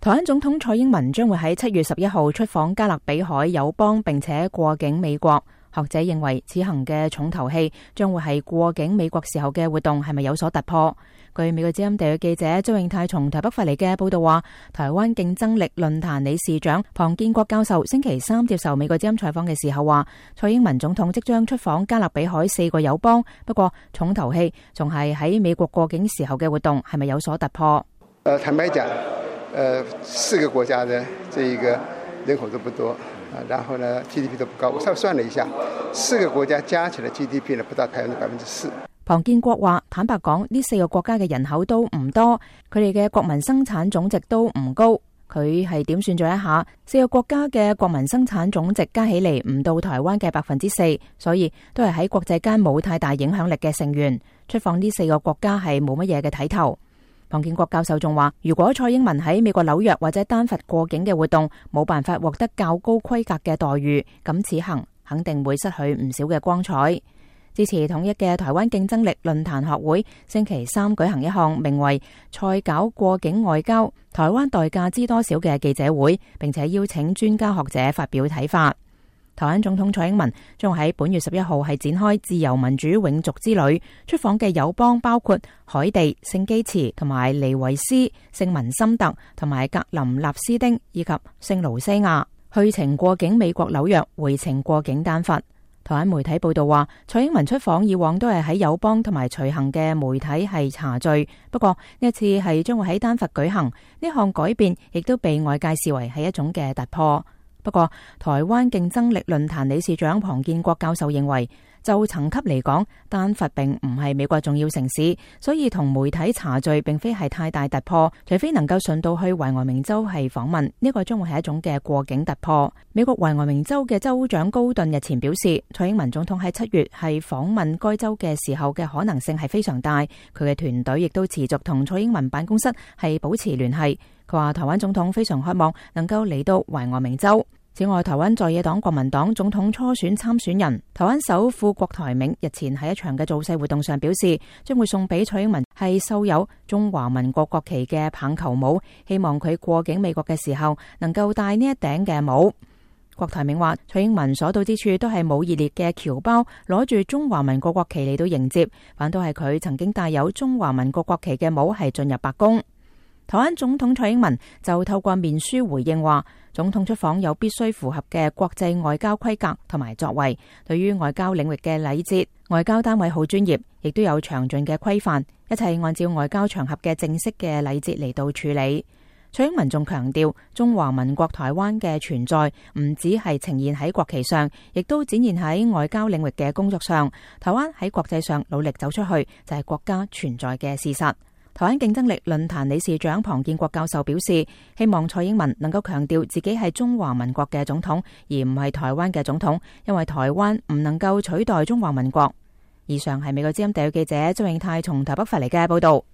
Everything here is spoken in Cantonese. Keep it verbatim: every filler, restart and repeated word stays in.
台灣總統蔡英文將會喺七月十一號出訪加勒比海友邦，並且過境美國。學者認為此行嘅重頭戲將會係過境美國時候嘅活動係咪有所突破？據美國之音地嘅記者周永泰從台北發嚟嘅報道話，台灣競爭力論壇理事長龐建國教授星期三接受美國之音採訪嘅時候話，蔡英文總統即將出訪加勒比海四個友邦，不過重頭戲仲係喺美國過境時候嘅活動係咪有所突破？ 呃，坦白講，呃，四個國家的這一個人口都不多，啊，然後呢 G D P 都不高。我稍微算了一下，四個國家加起來 G D P 呢不到台灣的百分之四。 龐建國話：坦白講，呢四個國家嘅人口都唔多，佢哋嘅國民生產總值都唔高。佢係點算咗一下，四個國家嘅國民生產總值加起嚟唔到台灣嘅百分之四，所以都係喺國際間冇太大影響力嘅成員。出訪呢四個國家係冇乜嘢嘅睇頭。龐建國教授仲話，如果蔡英文喺美國紐約或者丹佛過境嘅活動冇辦法獲得較高規格嘅待遇，咁此行肯定會失去唔少嘅光彩。支持統一嘅台灣競爭力論壇學會星期三舉行一項名為《蔡搞過境外交，台灣代價知多少》嘅記者會，並且邀請專家學者發表睇法。台灣總統蔡英文將喺本月十一號係展開自由民主永續之旅，出訪嘅友邦包括海地、聖基茨同埋尼維斯、聖文森特同埋格林納斯丁以及聖盧西亞，去程過境美國紐約，回程過境丹佛。台灣媒體報道話，蔡英文出訪以往都係喺友邦同埋隨行嘅媒體係茶敘，不過呢一次係將會喺丹佛舉行，呢項改變亦都被外界視為係一種嘅突破。不過，台灣競爭力論壇理事長龐建國教授認為，就層級嚟講，丹佛並唔係美國重要城市，所以同媒體茶敘並非係太大突破，除非能夠順道去懷俄明州係訪問，呢、這個將會係一種嘅過境突破。美國懷俄明州嘅州長高頓日前表示，蔡英文總統喺七月係訪問該州嘅時候嘅可能性係非常大，佢嘅團隊亦都持續同蔡英文辦公室係保持聯繫。佢話台灣總統非常渴望能夠嚟到懷俄明州。此外，台灣在野黨國民黨總統初選參選人台灣首富郭台銘日前喺一場嘅造勢活動上表示，將會送俾蔡英文係繡有中華民國國旗嘅棒球帽，希望佢過境美國嘅時候能夠戴呢一頂嘅帽。郭台銘話，蔡英文所到之處都係冇熱烈嘅僑胞攞住中華民國國旗嚟到迎接，反倒係佢曾經帶有中華民國國旗嘅帽係進入白宮。台灣總統蔡英文就透過面書回應話，總統出訪有必須符合嘅國際外交規格同埋作為，對於外交領域嘅禮節，外交單位好專業，亦都有詳盡嘅規範，一切按照外交場合嘅正式嘅禮節嚟到處理。蔡英文仲強調，中華民國台灣嘅存在唔只係呈現喺國旗上，亦都展現喺外交領域嘅工作上。台灣喺國際上努力走出去，就係國家存在嘅事實。台灣競爭力論壇理事長龐建國教授表示，希望蔡英文能夠強調自己係中華民國嘅總統，而唔係台灣嘅總統，因為台灣唔能夠取代中華民國。以上係美國之音地記者周永泰從台北發嚟嘅報道。